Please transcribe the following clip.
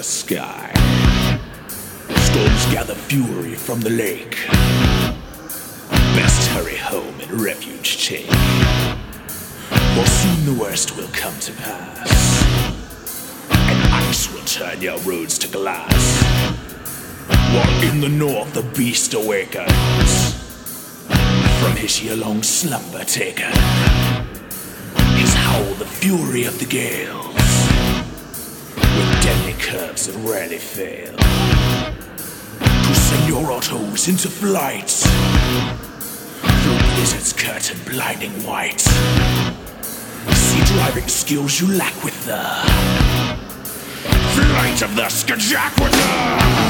sky. Storms gather fury from the lake. Best hurry home and refuge take, for soon the worst will come to pass, and ice will turn your roads to glass. While in the north the beast awakens from his year-long slumber taken. His howl the fury of the gales, with deadly curves that rarely fail to send your autos into flight through blizzard's curtain blinding white. See driving skills you lack with the flight of the Skajakwata.